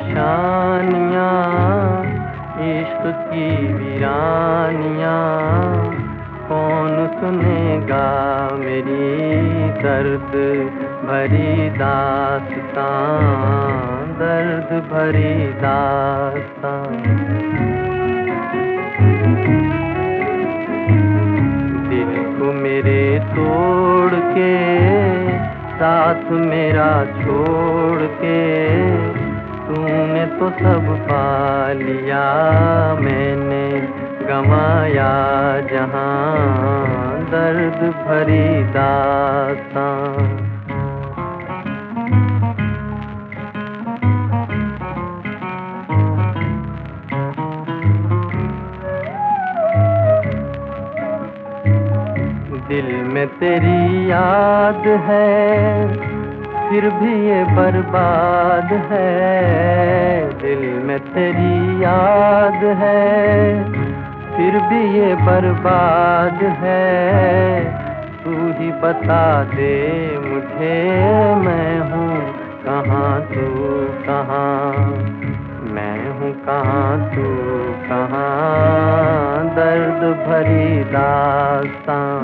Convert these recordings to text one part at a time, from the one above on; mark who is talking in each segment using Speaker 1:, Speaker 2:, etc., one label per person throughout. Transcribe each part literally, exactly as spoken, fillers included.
Speaker 1: परेशानियाँ, इश्क की वीरानियाँ, कौन सुनेगा मेरी दर्द भरी दास्तां, दर्द भरी दास्तां। दिल को मेरे तोड़ के, साथ मेरा छोड़ के, तूने तो सब पा लिया, मैंने गंवाया जहां, दर्द भरी दास्तां। दिल में तेरी याद है, फिर भी ये बर्बाद है। दिल में तेरी याद है, फिर भी ये बर्बाद है। तू ही बता दे मुझे, मैं हूँ कहाँ तू कहाँ, मैं हूँ कहाँ तू कहाँ, दर्द भरी दास्तां।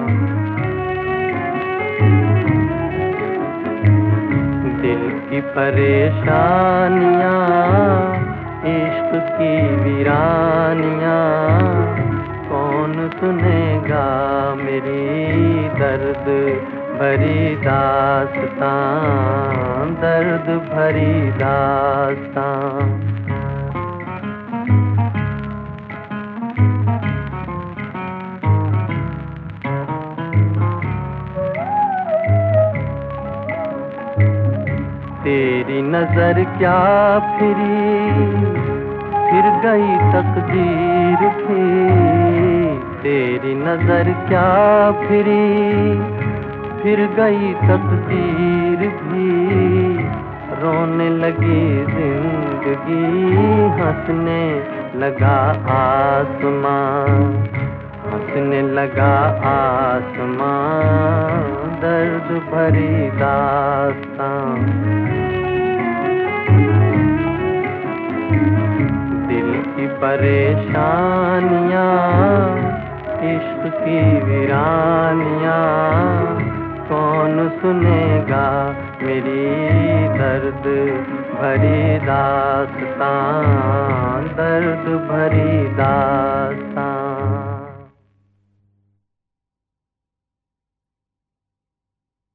Speaker 1: दिल की परेशानियाँ, इश्क की वीरानियाँ, कौन सुनेगा मेरी दर्द भरी दास्तां, दर्द भरी दास्तां। तेरी नजर क्या फिरी, फिर गई तकदीर भी। तेरी नजर क्या फिरी, फिर गई तकदीर भी। रोने लगी जिंदगी, हंसने लगा आसमां, हंसने लगा आसमां, दर्द भरी दास्तां। दिल की परेशानियाँ, इश्क की वीरानियाँ, कौन सुनेगा मेरी दर्द भरी दास्तां, दर्द भरी दास्तां।